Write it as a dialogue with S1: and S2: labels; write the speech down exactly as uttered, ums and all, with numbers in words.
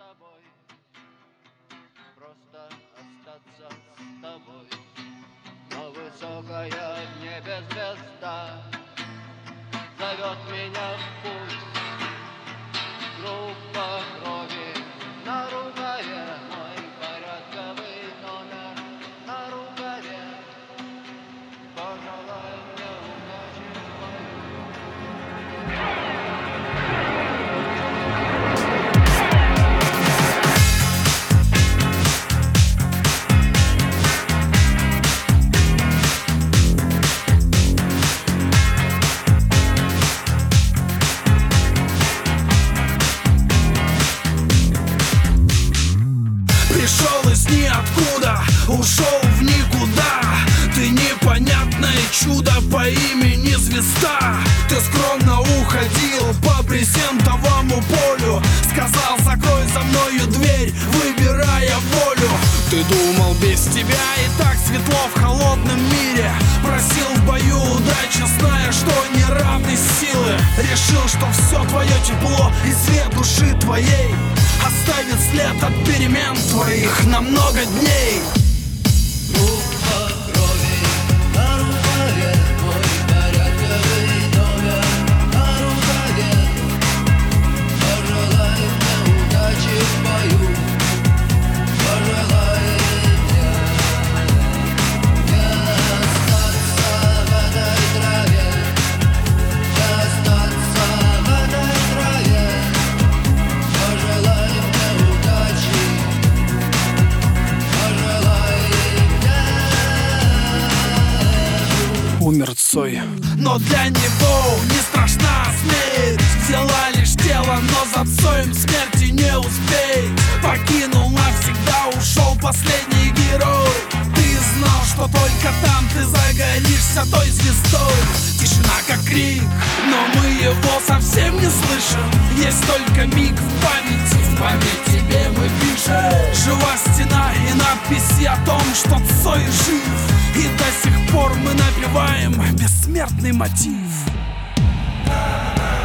S1: тобой, просто остаться с тобой. Но высокая в небе звезда зовет меня в путь. Группа крови на рукаве, мой порядковый номер на рукаве. Пожелай мне удачи в бою.
S2: Пришел из ниоткуда, ушел в никуда. Ты непонятное чудо по имени Звезда. Ты скромно уходил по брезентовому полю, сказал: закрой за мною дверь, выбирая волю. Ты думал, без тебя и так светло в холодном мире. Просил в бою удачи, зная, что не равны силы. Решил, что все твое тепло и свет души твоей оставит след от перемен твоих на много дней.
S1: Группа крови на рукаве, мой порядковый номер на рукаве. Пожелай мне удачи в бою. Пожелай мне не остаться в этой траве, не остаться в этой траве. Пожелай мне удачи, пожелай мне.
S2: Умер Цой, но для него не страшна смерть. Взяла лишь тело, но за Цоем смерти не успеть. Покинул навсегда, ушел последний герой. Ты знал, что только там ты загоришься той звездой. Тишина как крик, но мы его совсем не слышим. Есть только миг в памяти, в память тебе мы пишем. Жива стена и надписи о том, что Цой жив. И до сих пор мы напеваем бессмертный мотив.